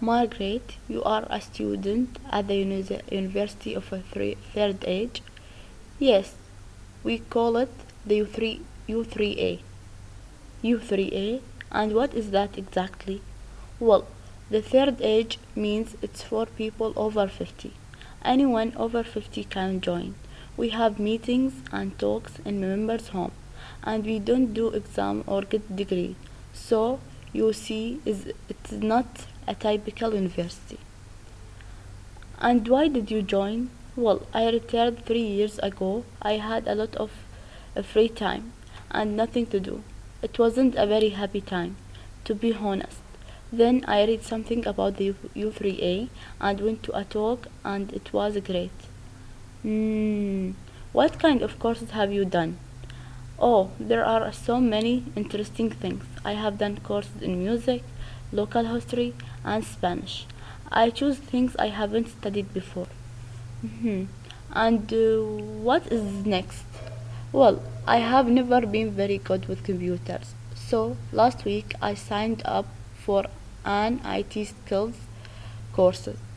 Margaret, you are a student at the University of a Third Age. Yes, we call it the U3A. U3A, and what is that exactly? Well, the third age means it's for people over 50. Anyone over 50 can join. We have meetings and talks in members' home, and we don't do exam or get degree. So, you see, it's not a typical university. And why did you join? Well, I retired 3 years ago. I had a lot of free time and nothing to do. It wasn't a very happy time, to be honest. Then I read something about the U3A and went to a talk, and it was great. Hmm, what kind of courses have you done? Oh, there are so many interesting things. I have done courses in music, local history, and Spanish. I choose things I haven't studied before. Mhm. And what is next? Well, I have never been very good with computers. So last week I signed up for an IT skills course.